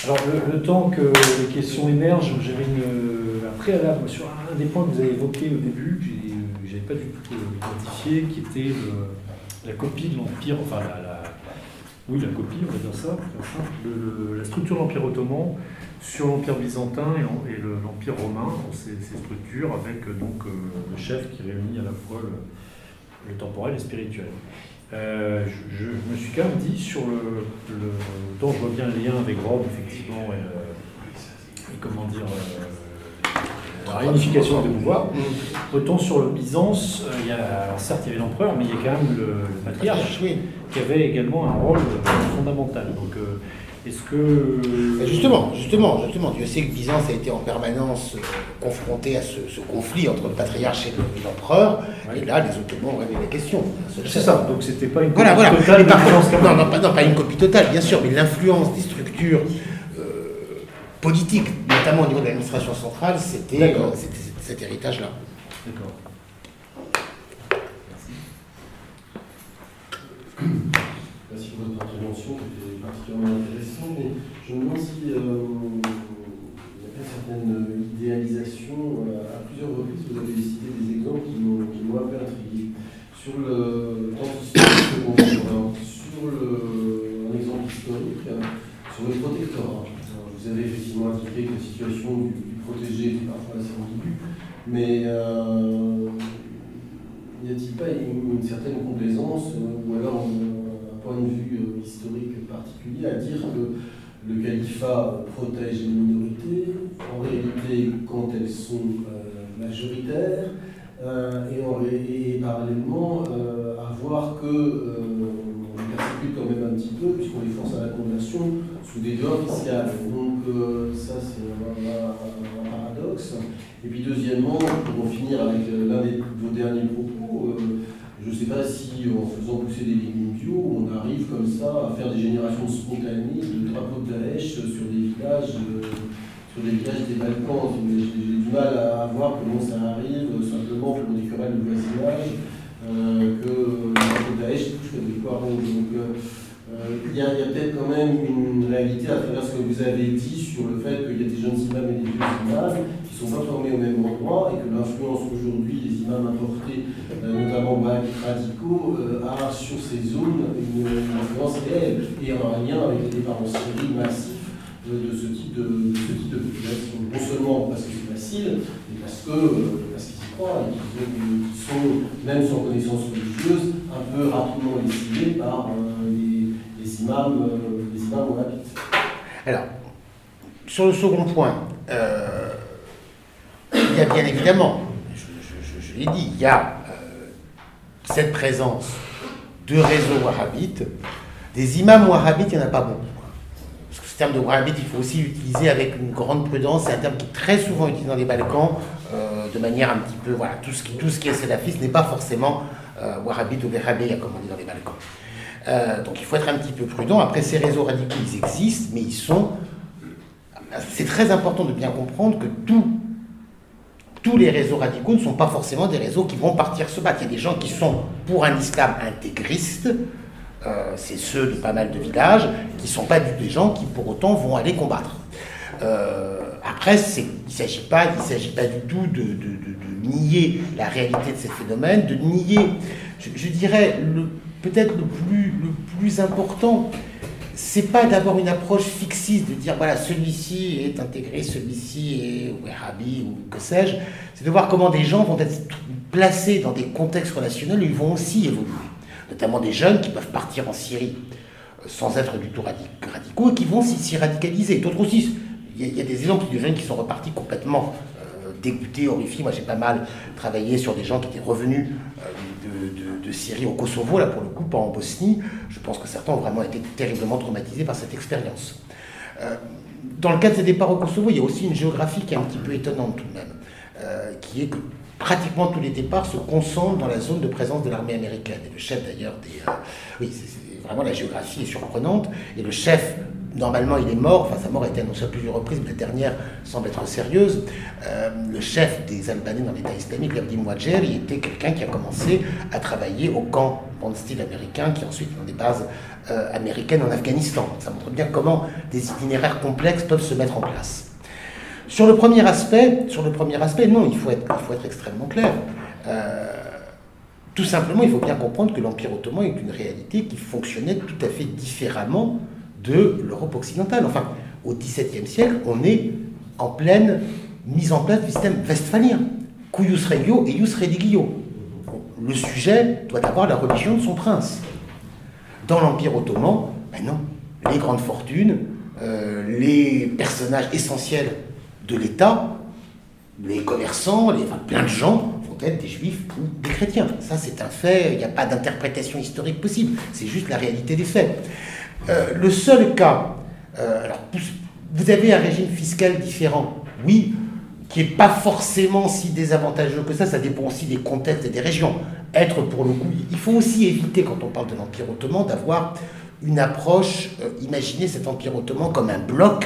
Alors, le temps que les questions émergent, j'avais un préalable sur un des points que vous avez évoqué au début, que je n'avais pas du tout identifié, qui était la copie de l'Empire, enfin, oui, la copie, on va dire ça, pour faire simple, la structure de l'Empire ottoman sur l'Empire byzantin et l'Empire romain, ces structures, avec donc le chef qui réunit à la fois le temporel et le spirituel. Je me suis quand même dit sur dont je vois bien le lien avec Rome, effectivement, et comment dire, la réunification des pouvoirs. Autant sur le Byzance, alors certes il y avait l'empereur, mais il y a quand même le patriarche, qui avait également un rôle fondamental. Donc, est-ce que... Justement, Dieu sait que Byzance a été en permanence confronté à ce conflit entre le patriarche et l'empereur, oui. Et là, les Ottomans ont réglé la question. C'est ça, donc c'était pas une copie totale. Non, pas une copie totale, bien sûr, mais l'influence des structures politiques, notamment au niveau de l'administration centrale, c'était cet héritage-là. D'accord. Merci pour votre intervention, qui était particulièrement intéressante, mais je me demande si il n'y a pas une certaine idéalisation. À plusieurs reprises, vous avez cité des exemples qui m'ont un peu intrigué. Sur le temps historique, sur un exemple historique, sur le protectorat. Alors, vous avez effectivement indiqué que la situation du protégé était parfois assez ambiguë, mais n'y a-t-il pas une certaine complaisance, ou alors un point de vue historique particulier à dire que le califat protège les minorités, en réalité quand elles sont majoritaires, et parallèlement à voir que on les persécute quand même un petit peu, puisqu'on les force à la conversion sous des lois fiscales. Donc ça c'est un paradoxe. Et puis deuxièmement, pour en finir avec l'un de vos derniers propos, je ne sais pas si en faisant pousser des légumes bio, on arrive comme ça à faire des générations spontanées de drapeaux de Daesh sur des villages des Balkans. J'ai du mal à voir comment ça arrive, simplement pour des querelles de voisinage, que le drapeau de Daesh touche des poireaux. Donc il y a peut-être quand même une réalité à travers ce que vous avez dit sur le fait qu'il y a des jeunes imams et des vieux imams qui ne sont pas formés au même endroit, et que l'influence aujourd'hui des imams importés, notamment radicaux, a sur ces zones une influence réelle et un lien avec les départs en Syrie massifs de ce type de population. Non seulement parce que c'est facile, mais parce qu'ils y croient et qu'ils sont, même sans connaissance religieuse, un peu rapidement décidés par les imams wahhabites. Alors, sur le second point, il y a bien évidemment, je l'ai dit, il y a cette présence de réseaux wahhabites. Des imams wahhabites, il n'y en a pas beaucoup. Parce que ce terme de wahhabite, il faut aussi l'utiliser avec une grande prudence. C'est un terme qui est très souvent utilisé dans les Balkans, de manière un petit peu, voilà, tout ce qui est salafiste n'est pas forcément wahhabite ou wahhabite, comme on dit dans les Balkans. Donc il faut être un petit peu prudent. Après, ces réseaux radicaux, ils existent, mais ils sont... C'est très important de bien comprendre que tous les réseaux radicaux ne sont pas forcément des réseaux qui vont partir se battre. Il y a des gens qui sont pour un islam intégriste, c'est ceux de pas mal de villages, qui ne sont pas des gens qui pour autant vont aller combattre. Après, il ne s'agit pas du tout de nier la réalité de ces phénomènes, de nier, je dirais, peut-être le plus important, c'est pas d'avoir une approche fixiste, de dire voilà, celui-ci est intégré, celui-ci est wahhabi ou que sais-je. C'est de voir comment des gens vont être placés dans des contextes relationnels où ils vont aussi évoluer. Notamment des jeunes qui peuvent partir en Syrie sans être du tout radicaux et qui vont s'y radicaliser. D'autres aussi. Il y a des exemples de jeunes qui sont repartis complètement dégoûtés, horrifiés. Moi, j'ai pas mal travaillé sur des gens qui étaient revenus de Syrie au Kosovo, là pour le coup, pas en Bosnie. Je pense que certains ont vraiment été terriblement traumatisés par cette expérience. Dans le cas de ces départs au Kosovo, il y a aussi une géographie qui est un petit peu étonnante tout de même, qui est que pratiquement tous les départs se concentrent dans la zone de présence de l'armée américaine. Et le chef d'ailleurs oui, vraiment la géographie est surprenante, et le chef normalement il est mort, enfin sa mort a été annoncée à plusieurs reprises, mais la dernière semble être sérieuse. Le chef des Albanais dans l'État islamique, Abdi Mouadjer, il était quelqu'un qui a commencé à travailler au camp Bondsteel américain, qui ensuite ont des bases américaines en Afghanistan. Ça montre bien comment des itinéraires complexes peuvent se mettre en place. Sur le premier aspect, non, il faut être extrêmement clair. Tout simplement, il faut bien comprendre que l'Empire ottoman est une réalité qui fonctionnait tout à fait différemment de l'Europe occidentale. Enfin, au XVIIe siècle, on est en pleine mise en place du système westphalien. Cuius regio et ius religio. Le sujet doit avoir la religion de son prince. Dans l'Empire ottoman, ben non. Les grandes fortunes, les personnages essentiels de l'État, les commerçants, plein de gens vont être des juifs ou des chrétiens. Ça, c'est un fait, il n'y a pas d'interprétation historique possible, c'est juste la réalité des faits. Le seul cas, alors vous avez un régime fiscal différent, oui, qui n'est pas forcément si désavantageux que ça dépend aussi des contextes et des régions. Pour le coup, il faut aussi éviter, quand on parle de l'Empire ottoman, d'avoir une approche, imaginer cet Empire ottoman comme un bloc,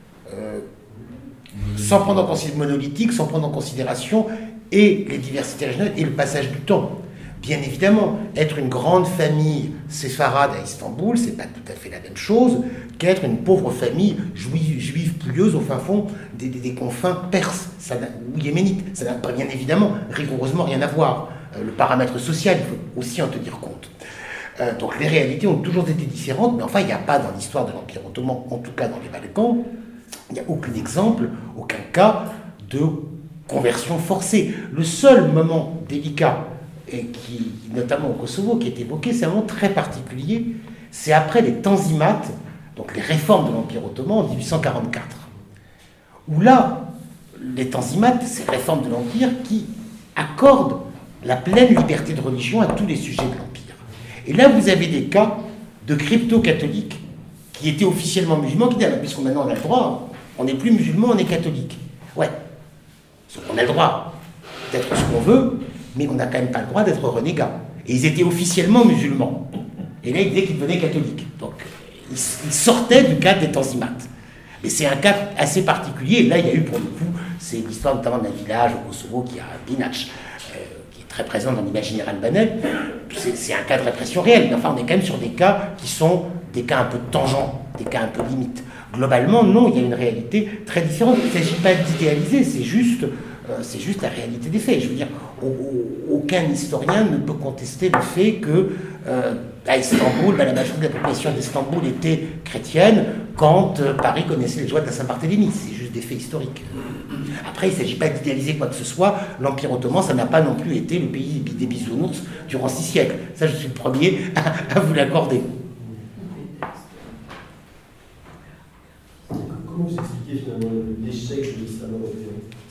sans prendre en considération monolithique, sans prendre en considération et les diversités régionales et le passage du temps. Bien évidemment, être une grande famille séfarade à Istanbul, c'est pas tout à fait la même chose qu'être une pauvre famille juive pluieuse au fin fond des confins perses ou yéménites. Ça n'a pas bien évidemment rigoureusement rien à voir. Le paramètre social, il faut aussi en tenir compte. Donc les réalités ont toujours été différentes, mais enfin il n'y a pas dans l'histoire de l'Empire ottoman, en tout cas dans les Balkans, il n'y a aucun exemple, aucun cas de conversion forcée. Le seul moment délicat, et qui, notamment au Kosovo, qui est évoqué, c'est un moment très particulier, c'est après les Tanzimates, donc les réformes de l'Empire ottoman en 1844. Où là, les Tanzimates, ces réformes de l'Empire qui accordent la pleine liberté de religion à tous les sujets de l'Empire. Et là, vous avez des cas de crypto-catholiques qui étaient officiellement musulmans, qui disaient, puisqu'on maintenant on a le droit, on n'est plus musulman, on est catholique. Ouais, on a le droit d'être ce qu'on veut, mais on n'a quand même pas le droit d'être renégat. Et ils étaient officiellement musulmans. Et là, ils disaient qu'ils devenaient catholiques. Donc, ils sortaient du cadre des Tanzimates. Mais c'est un cas assez particulier. Et là, il y a eu, pour le coup, c'est l'histoire notamment d'un village au Kosovo qui a Binac, qui est très présent dans l'imaginaire albanais. C'est un cas de répression réelle. Mais enfin, on est quand même sur des cas qui sont des cas un peu tangents, des cas un peu limites. Globalement, non, il y a une réalité très différente. Il ne s'agit pas d'idéaliser, c'est juste la réalité des faits. Je veux dire, aucun historien ne peut contester le fait que à Istanbul, la majorité de la population d'Istanbul était chrétienne quand Paris connaissait les joies de la Saint-Barthélemy. C'est juste des faits historiques. Après, il ne s'agit pas d'idéaliser quoi que ce soit. L'Empire ottoman, ça n'a pas non plus été le pays des bisounours durant 6 siècles. Ça, je suis le premier à vous l'accorder. Comment vous expliquez finalement l'échec de l'islam européen?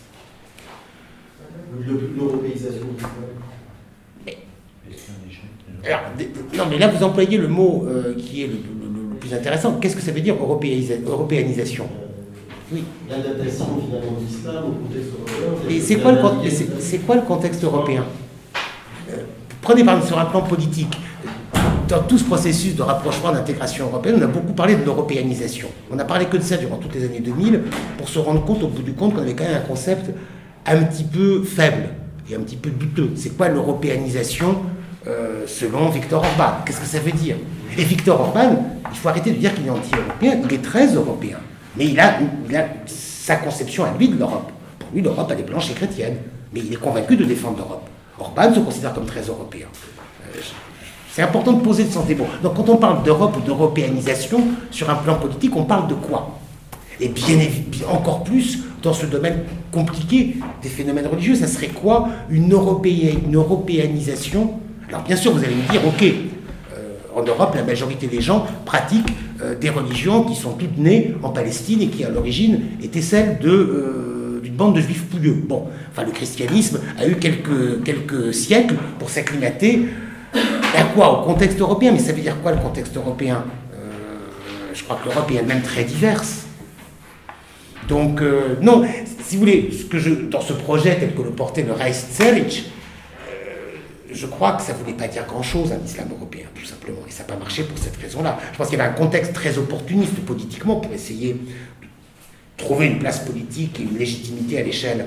L'européisation de l'islam? Alors, non, mais là, vous employez le mot qui est le plus intéressant. Qu'est-ce que ça veut dire européanisation? Oui. L'adaptation finalement de l'islam au contexte européen. Et c'est quoi le contexte européen? Prenez par exemple sur un plan politique. Dans tout ce processus de rapprochement d'intégration européenne, on a beaucoup parlé de l'européanisation. On a parlé que de ça durant toutes les années 2000 pour se rendre compte, au bout du compte, qu'on avait quand même un concept un petit peu faible et un petit peu douteux. C'est quoi l'européanisation selon Viktor Orban? Qu'est-ce que ça veut dire? Et Viktor Orban, il faut arrêter de dire qu'il est anti-européen, il est très européen. Mais il a sa conception à lui de l'Europe. Pour lui, l'Europe, elle est blanche et chrétienne. Mais il est convaincu de défendre l'Europe. Orban se considère comme très européen. C'est important de poser le sentiment. Donc quand on parle d'Europe ou d'européanisation, sur un plan politique, on parle de quoi? Et bien encore plus dans ce domaine compliqué des phénomènes religieux, ça serait quoi une européanisation? Alors bien sûr, vous allez me dire, ok, en Europe, la majorité des gens pratiquent des religions qui sont toutes nées en Palestine et qui, à l'origine, étaient celles d'une bande de juifs pouilleux. Bon, enfin, le christianisme a eu quelques siècles pour s'acclimater à quoi? Au contexte européen. Mais ça veut dire quoi, le contexte européen? Je crois que l'Europe est elle-même très diverse. Donc, non, si vous voulez, dans ce projet tel que le portait le Reichszellig, je crois que ça ne voulait pas dire grand-chose, un islam européen, tout simplement. Et ça n'a pas marché pour cette raison-là. Je pense qu'il y avait un contexte très opportuniste politiquement pour essayer de trouver une place politique et une légitimité à l'échelle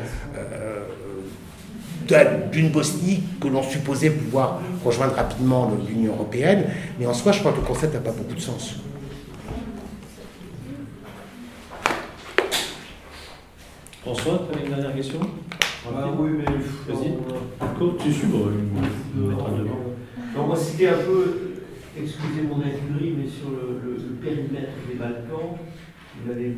d'une Bosnie que l'on supposait pouvoir rejoindre rapidement l'Union européenne. Mais en soi, je crois que le concept n'a pas beaucoup de sens. François, tu as une dernière question? Oui, mais vas-y. D'accord, tu suis, mettre en devant. On va citer un peu, excusez mon incurie, mais sur le périmètre des Balkans, vous avez